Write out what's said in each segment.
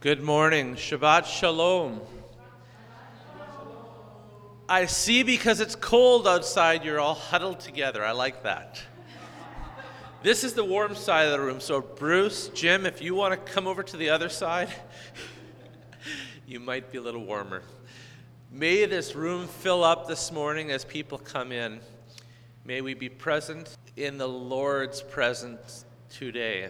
Good morning. Shabbat Shalom. I see because it's cold outside, you're all huddled together. I like that. This is the warm side of the room. So Bruce, Jim, if you want to come over to the other side, you might be a little warmer. May this room fill up this morning as people come in. May we be present in the Lord's presence today.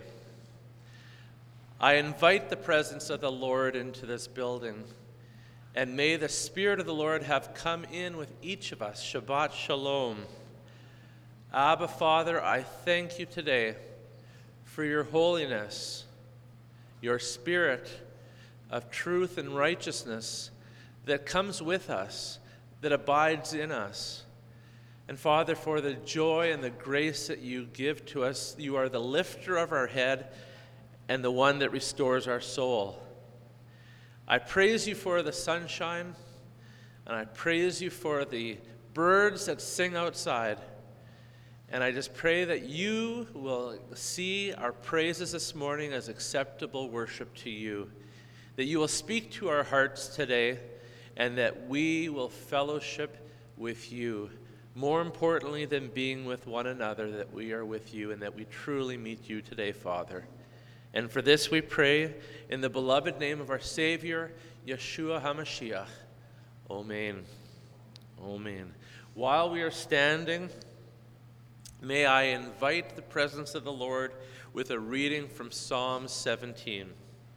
I invite the presence of the Lord into this building, and may the Spirit of the Lord have come in with each of us. Shabbat Shalom. Abba, Father, I thank you today for your holiness, your Spirit of truth and righteousness that comes with us, that abides in us. And Father, for the joy and the grace that you give to us, you are the lifter of our head and the one that restores our soul. I praise you for the sunshine, and I praise you for the birds that sing outside. And I just pray that you will see our praises this morning as acceptable worship to you, that you will speak to our hearts today, and that we will fellowship with you. More importantly than being with one another, that we are with you and that we truly meet you today, Father. And for this we pray in the beloved name of our Savior, Yeshua HaMashiach. Amen. Amen. While we are standing, may I invite the presence of the Lord with a reading from Psalm 17.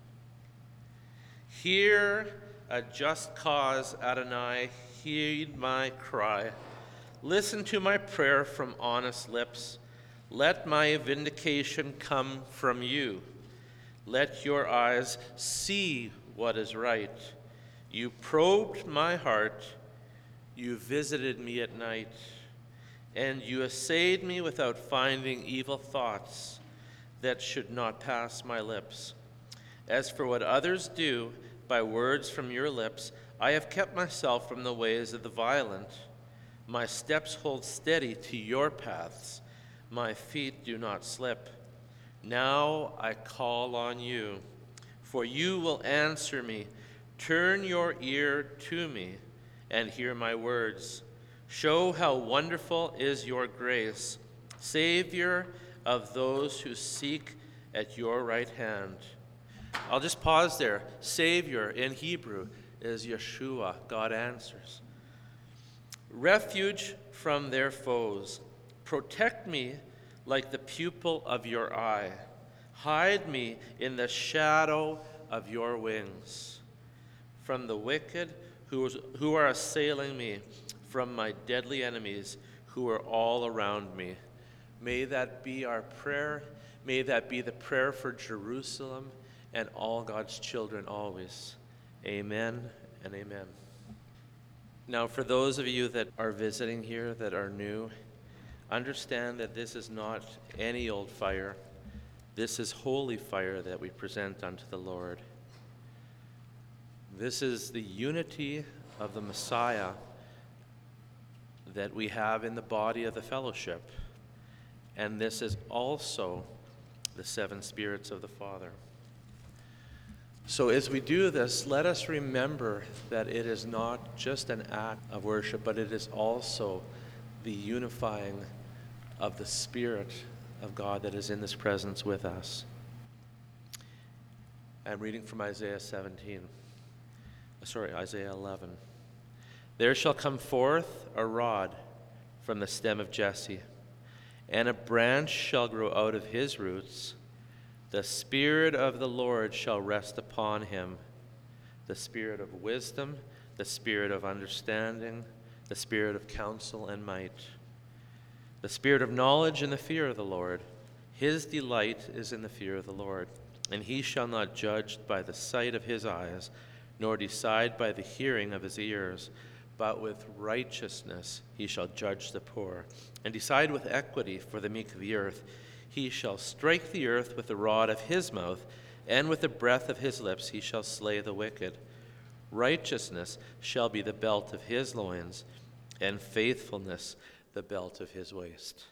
Hear a just cause, Adonai, heed my cry. Listen to my prayer from honest lips. Let my vindication come from you. Let your eyes see what is right. You probed my heart. You visited me at night. And you assayed me without finding evil thoughts that should not pass my lips. As for what others do by words from your lips, I have kept myself from the ways of the violent. My steps hold steady to your paths. My feet do not slip. Now I call on you, for you will answer me. Turn your ear to me and hear my words. Show how wonderful is your grace, Savior of those who seek at your right hand. I'll just pause there. Savior in Hebrew is Yeshua. God answers. Refuge from their foes. Protect me like the pupil of your eye. Hide me in the shadow of your wings. From the wicked who are assailing me, from my deadly enemies who are all around me. May that be our prayer. May that be the prayer for Jerusalem and all God's children always. Amen and amen. Now, for those of you that are visiting here, that are new, understand that this is not any old fire. This is holy fire that we present unto the Lord. This is the unity of the Messiah that we have in the body of the fellowship. And this is also the seven spirits of the Father. So as we do this, let us remember that it is not just an act of worship, but it is also the unifying of the Spirit of God that is in this presence with us. I'm reading from Isaiah 11. There shall come forth a rod from the stem of Jesse, and a branch shall grow out of his roots. The Spirit of the Lord shall rest upon him, the Spirit of wisdom, the Spirit of understanding, the Spirit of counsel and might, the Spirit of knowledge and the fear of the Lord. His delight is in the fear of the Lord, and he shall not judge by the sight of his eyes, nor decide by the hearing of his ears, but with righteousness he shall judge the poor, and decide with equity for the meek of the earth. He shall strike the earth with the rod of his mouth, and with the breath of his lips he shall slay the wicked. Righteousness shall be the belt of his loins, and faithfulness the belt of his waist.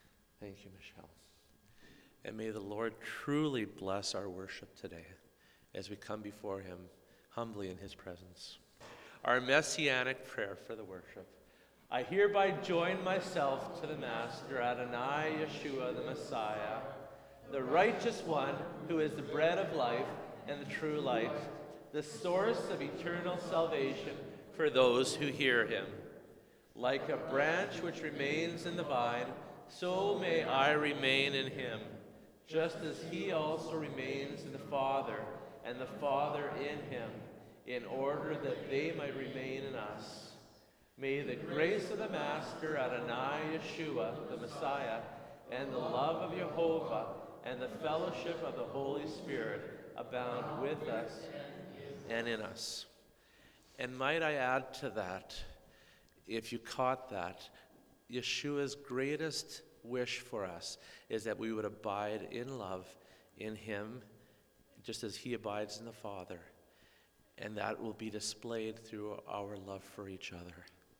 Thank you, Michelle. And may the Lord truly bless our worship today. as we come before him humbly in his presence. Our messianic prayer for the worship. I hereby join myself to the Master, Adonai Yeshua, the Messiah, the righteous one who is the bread of life and the true light, the source of eternal salvation for those who hear him. Like a branch which remains in the vine, so may I remain in him, just as he also remains in the Father, and the Father in him, in order that they might remain in us. May the grace of the Master, Adonai Yeshua, the Messiah, and the love of Jehovah, and the fellowship of the Holy Spirit abound with us and in us. And might I add to that, if you caught that, Yeshua's greatest wish for us is that we would abide in love in him, just as he abides in the Father. And that will be displayed through our love for each other.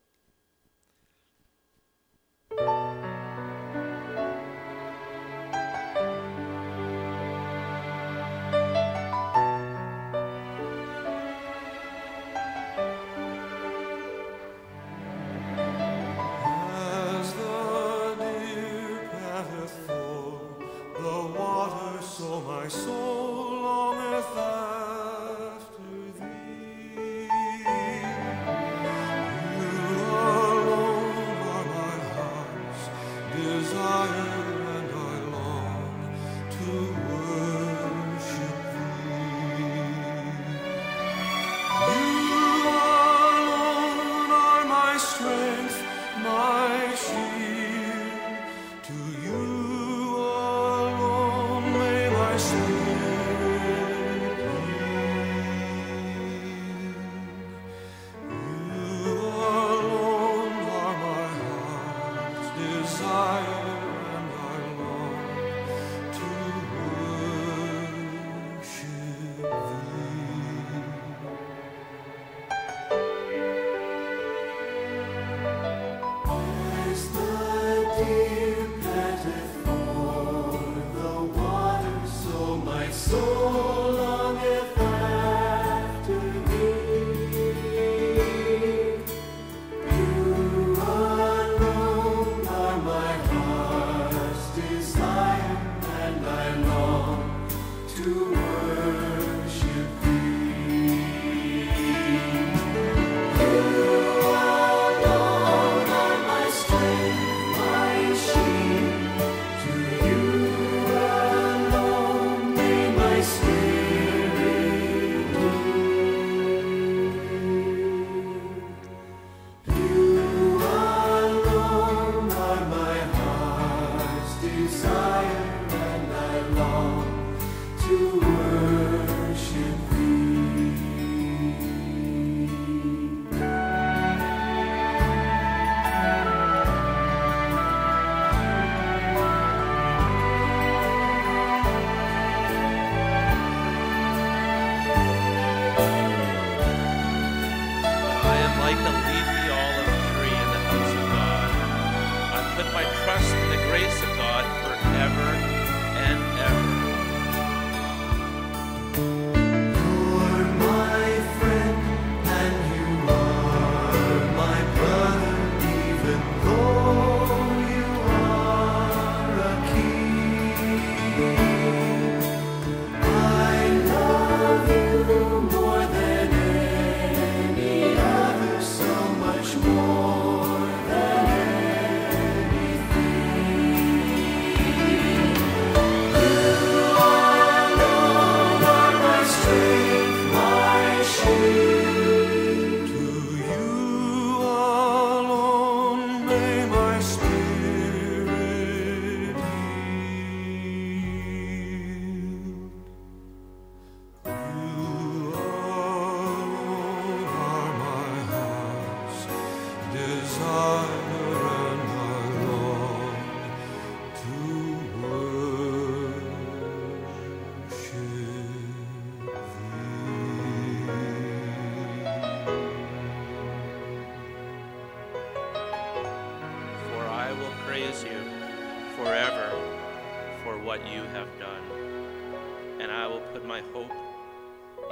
praise you forever for what you have done. And I will put my hope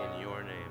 in your name.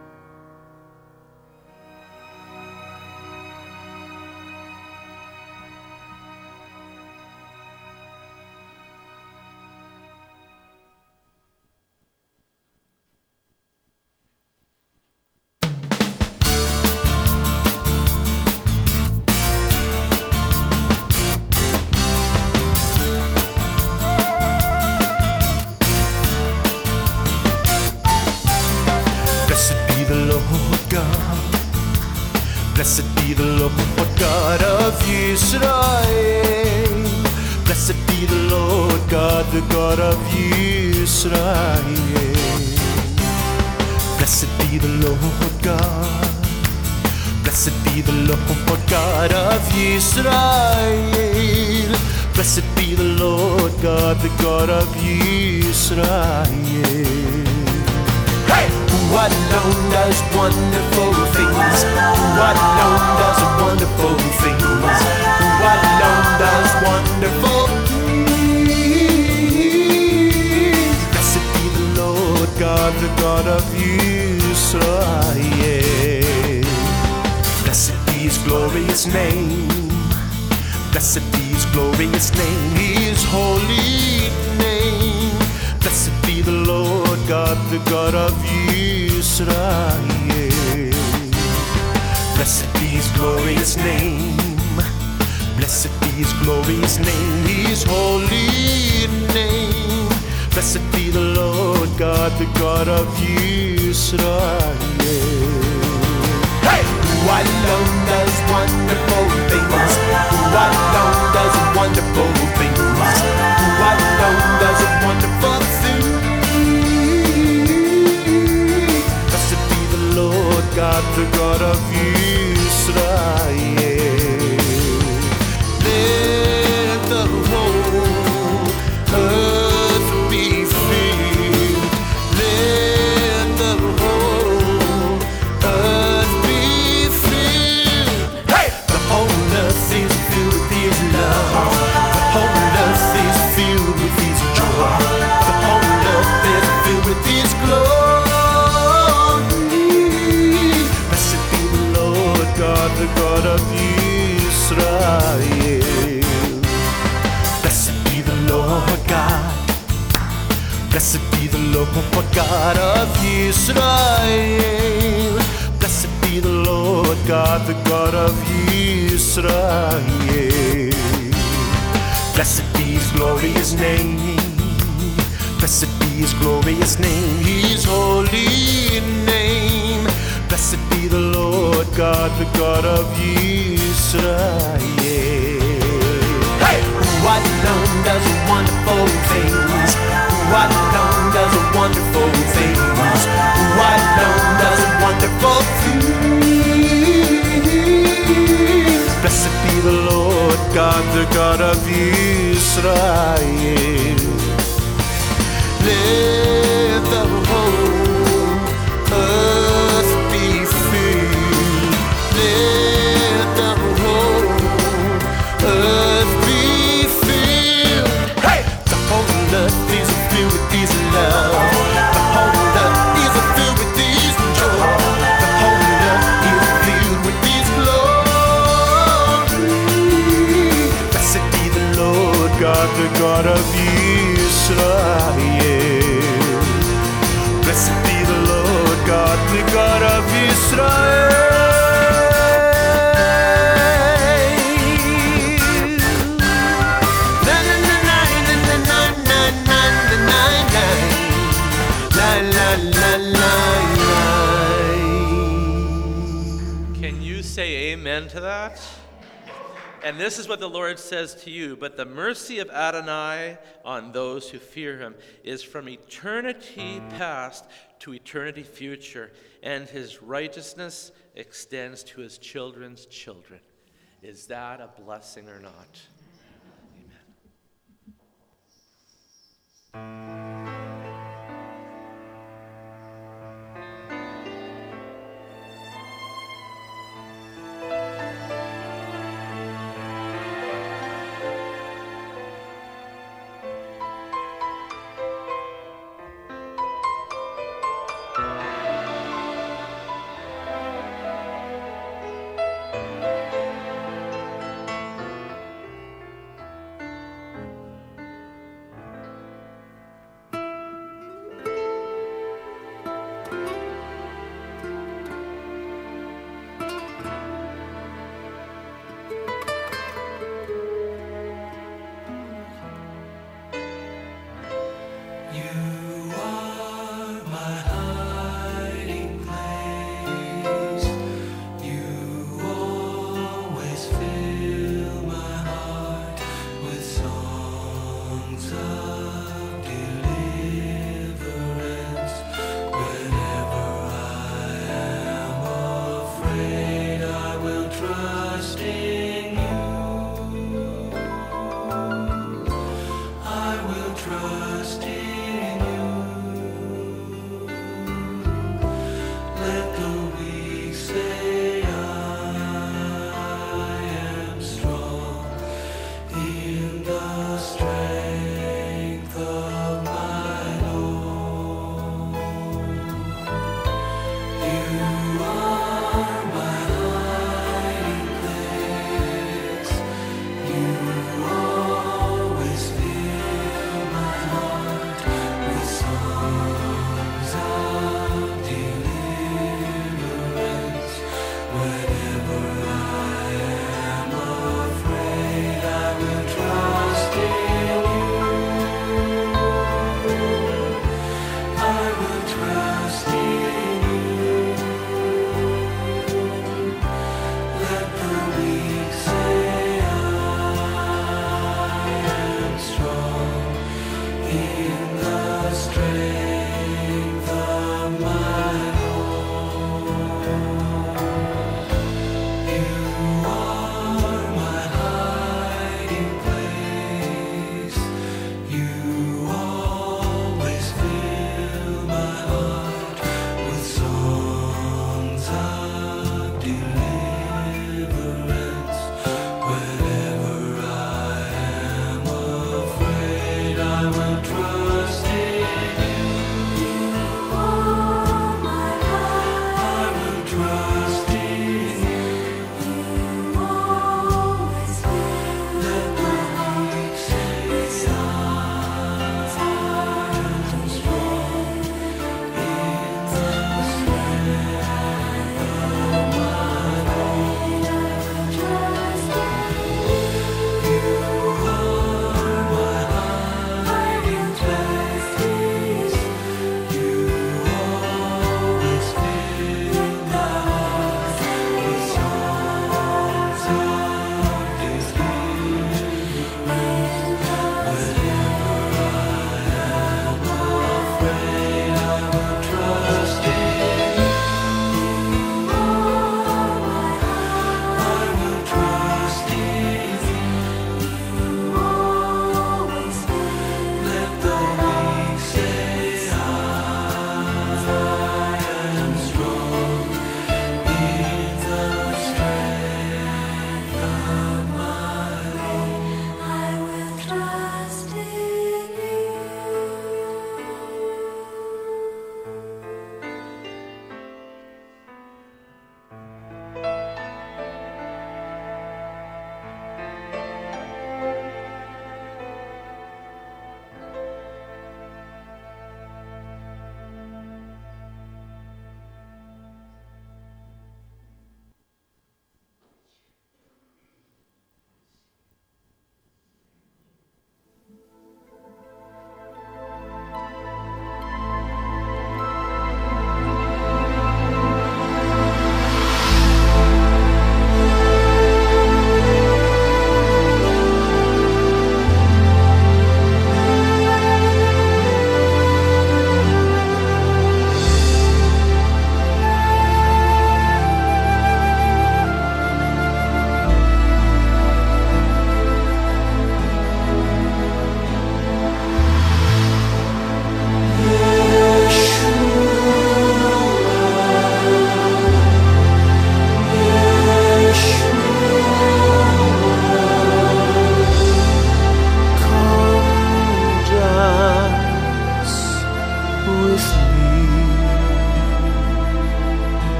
Blessed be the Lord God of Israel. Blessed be the Lord God, the God of Israel. Blessed be the Lord God. Blessed be the Lord God of Israel. Blessed be the Lord God, the God of Israel. Who alone does wonderful things. Who alone does wonderful things. Who alone does wonderful things. Blessed be the Lord God, the God of Israel. Blessed be his glorious name. Blessed be his glorious name, his holy name. Blessed be the Lord God, the God of Israel. Blessed be his glorious name. Blessed be his glorious name, his holy name. Blessed be the Lord God, the God of Israel. Who alone does wonderful things. Who alone does wonderful things. Who alone does wonderful things. Blessed be the Lord God, the God of Israel. Let the whole earth be filled. Let the whole earth be filled. The whole earth is filled with his love. The whole earth is filled with his joy. The whole earth is filled with his glory. Blessed be the Lord God, the God of Israel. Blessed be the Lord God. Blessed be the Lord God of Israel. Blessed be the Lord God, the God of Israel. Blessed be his glorious name. Blessed be his glorious name, his holy name. Blessed be the Lord God, the God of Israel. Who alone does wonderful things. Who alone does wonderful things. Who alone does wonderful things. Blessed be the Lord God, the God of Israel. Let the whole earth be filled. Let the whole earth be filled. The whole earth is filled with his love. The whole earth is filled with his joy. The whole earth is filled with his glory. Blessed be the Lord God, the God of Israel. Blessed be the Lord God, the God of Israel. Can you say amen to that? And this is what the Lord says to you: but the mercy of Adonai on those who fear him is from eternity past to eternity future, and his righteousness extends to his children's children. Is that a blessing or not? Amen.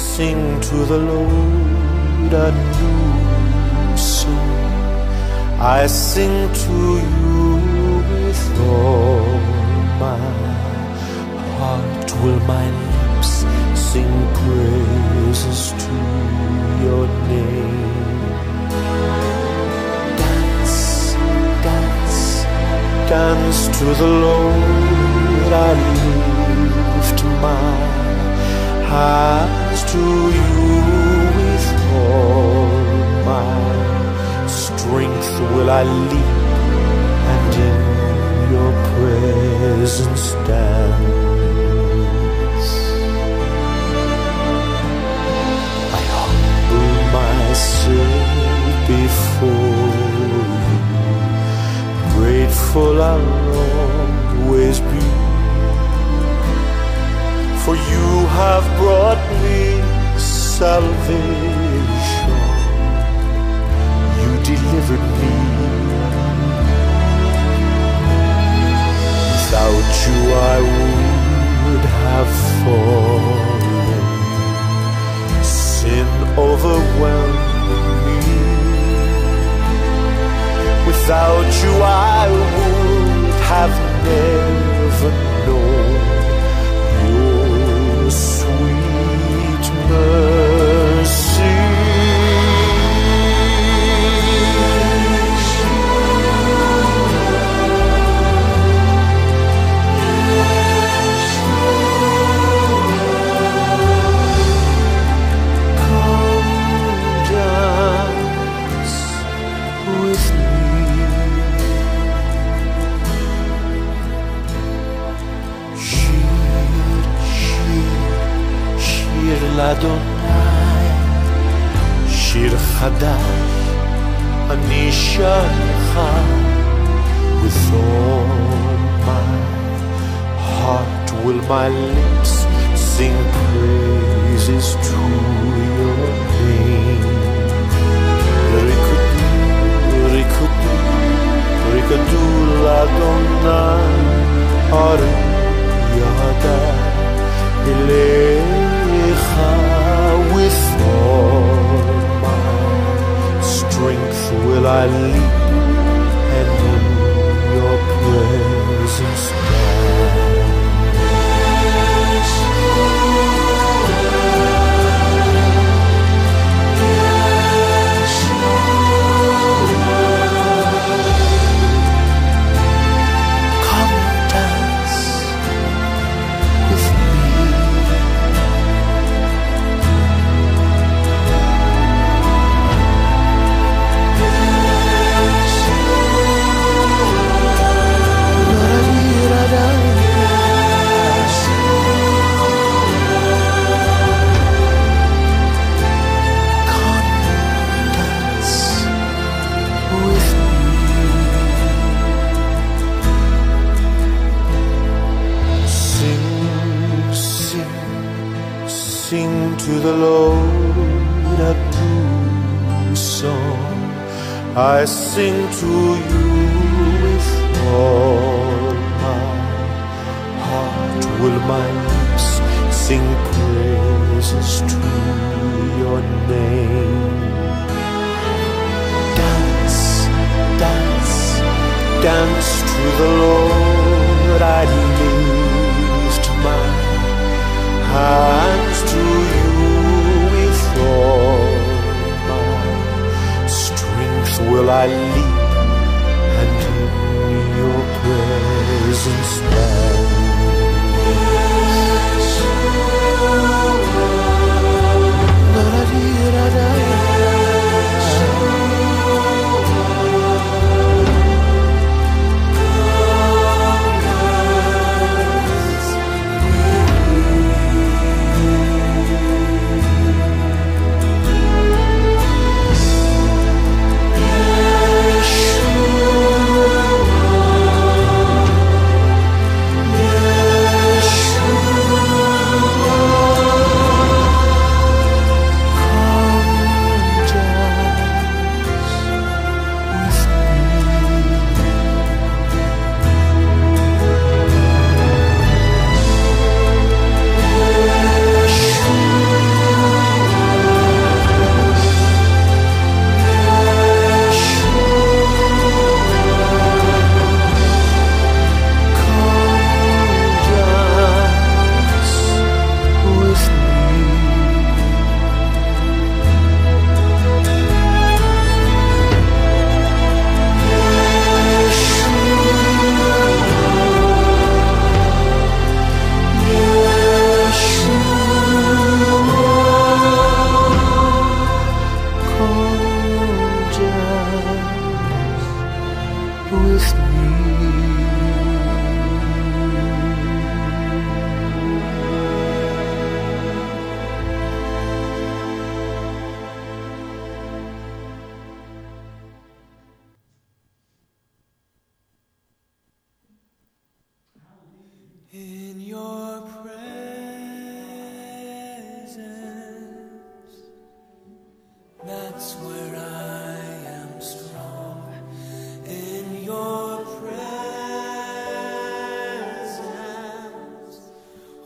sing to the Lord a new song. I sing to you with all my heart. Will my lips sing praises to your name? Dance, dance, dance to the Lord. I lift my hands to you with all my strength. Will I leap and in your presence dance? I humble myself before you, grateful I'll always be. For you have brought me salvation, you delivered me. Without you I would have fallen, sin overwhelmed me. Without you I would have never known your sweet mercy. Adonai, shir chadash, ani shalcha. With all my heart will my lips sing praises to your name. Rikudu, rikudu, rikudu l'Adonai, aru yada ilei. With all my strength will I leap and in your presence dance. Come dance with me. Sing to the Lord a new song. I sing to you with all my heart. Will my lips sing praises to your name? Dance, dance, dance to the Lord. I lift my hands to you with all my strength. Will I leap and in your presence dance?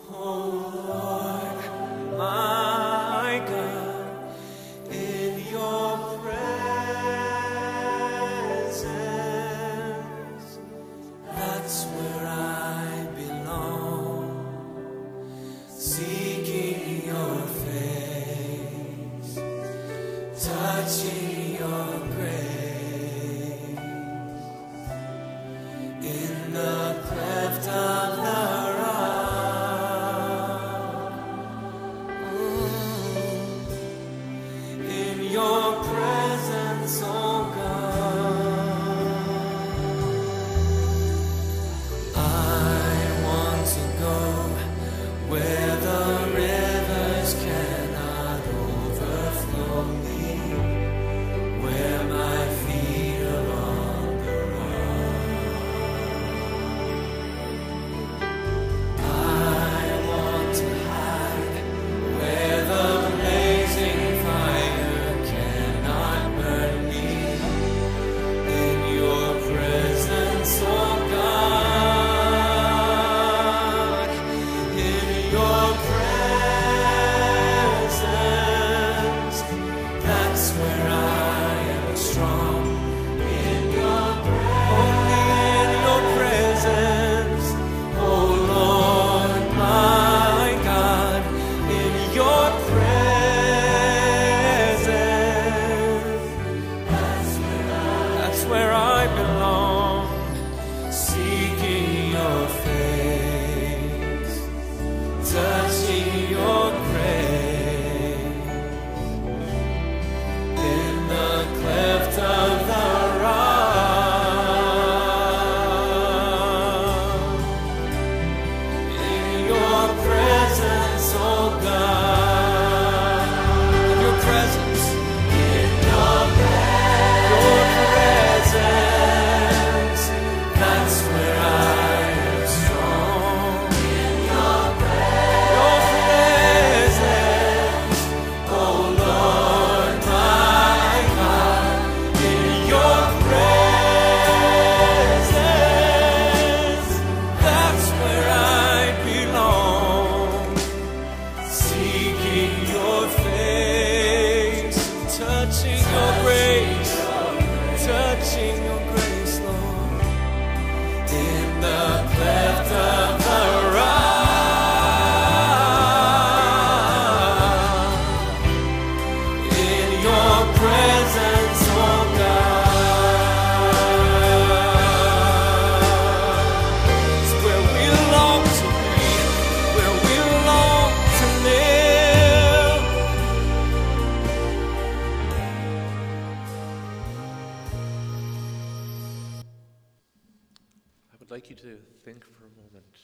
like you to think for a moment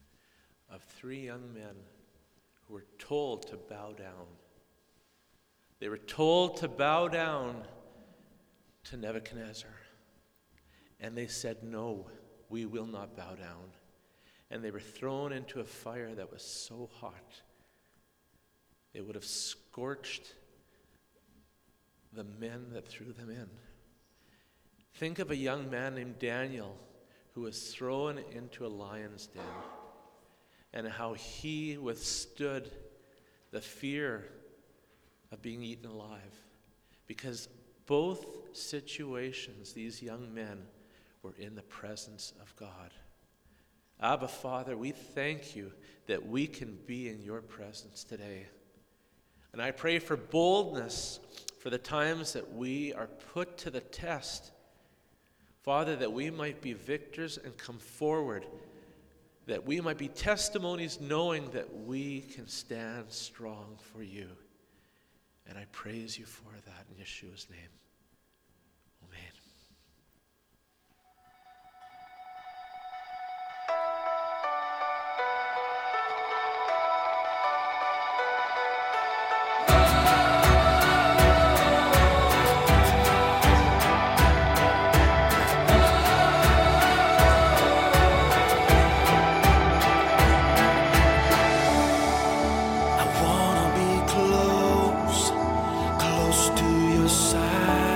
of three young men who were told to bow down. They were told to bow down to Nebuchadnezzar. And they said, no, we will not bow down. And they were thrown into a fire that was so hot, it would have scorched the men that threw them in. Think of a young man named Daniel who was thrown into a lion's den, and how he withstood the fear of being eaten alive. Because both situations, these young men were in the presence of God. Abba, Father, we thank you that we can be in your presence today. And I pray for boldness for the times that we are put to the test. Father, that we might be victors and come forward, that we might be testimonies knowing that we can stand strong for you. And I praise you for that in Yeshua's name. Amen. I wanna be close to your side.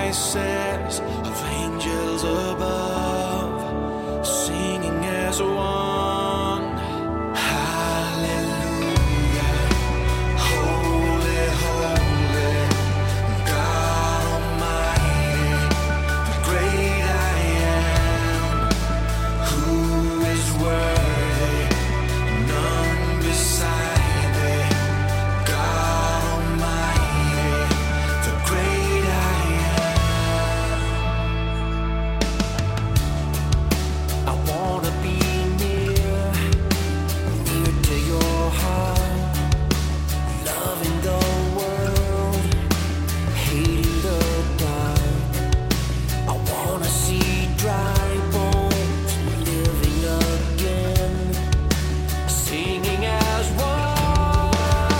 voices of angels above, singing as one. Hallelujah, holy, holy, God Almighty, the great I am, who is worthy, none beside thee. God Almighty, the great I am. I wanna be near to your heart, loving the world, hating the dark. I wanna see dry bones living again, singing as one.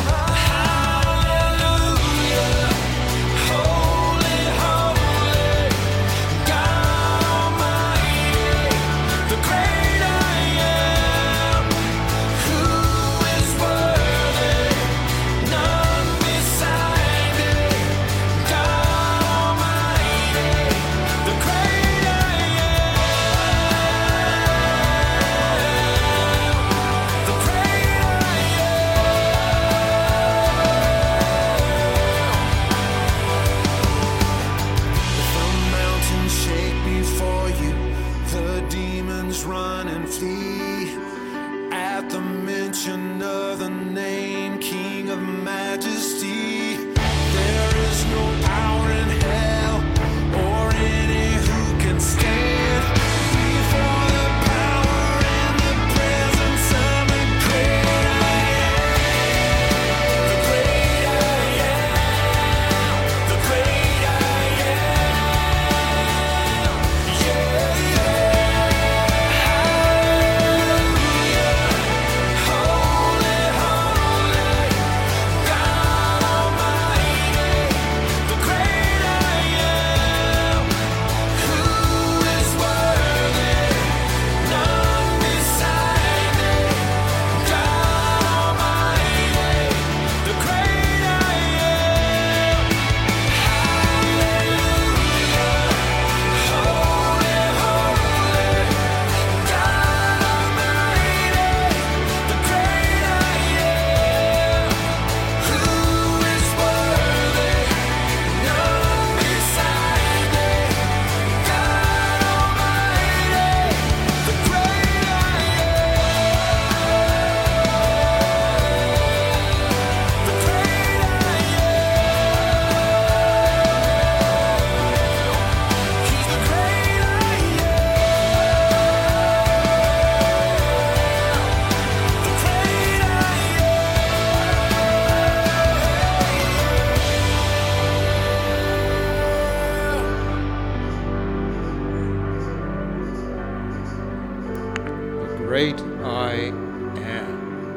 Hallelujah, holy, holy, God Almighty, the great I am, who is worthy, none beside thee. God Almighty, the great I am, the great I If the mountains shake before you, the demons run and flee. At the mention of the name King of Majesty, there is no power in hell or any who can stand before the power and the presence of the great I am. The great I am. The great I am. Hallelujah, holy, holy, God Almighty, the great I am, who is worthy, none beside thee. God Almighty, the great I am. Hallelujah, holy, holy, God Almighty, the great I am, who is worthy, none beside thee. God Almighty, the great I am, the great I am. He's the great I am, the great I The great I am.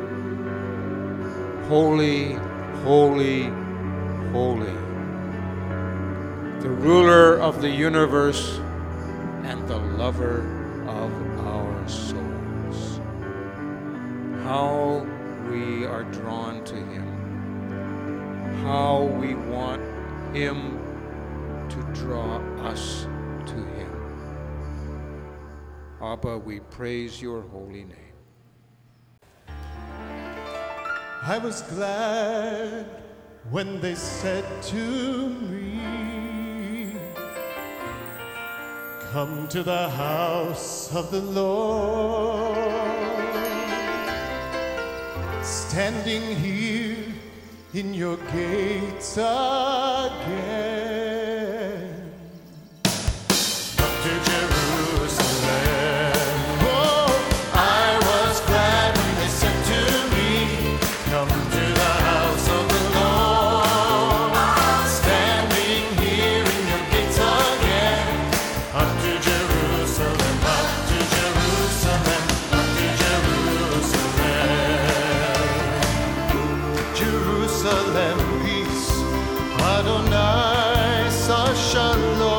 Holy, holy, holy. The ruler of the universe and the lover of our souls. How we are drawn to him. How we want him to draw us to him. Abba, we praise your holy name. I was glad when they said to me, come to the house of the Lord. Standing here in your gates again. Up to Jerusalem. Oh, I was glad when they said to me, come to the house of the Lord. Standing here in your gates again. Up to Jerusalem, up to Jerusalem, up to Jerusalem. Jerusalem, peace, Adonai, Shalom.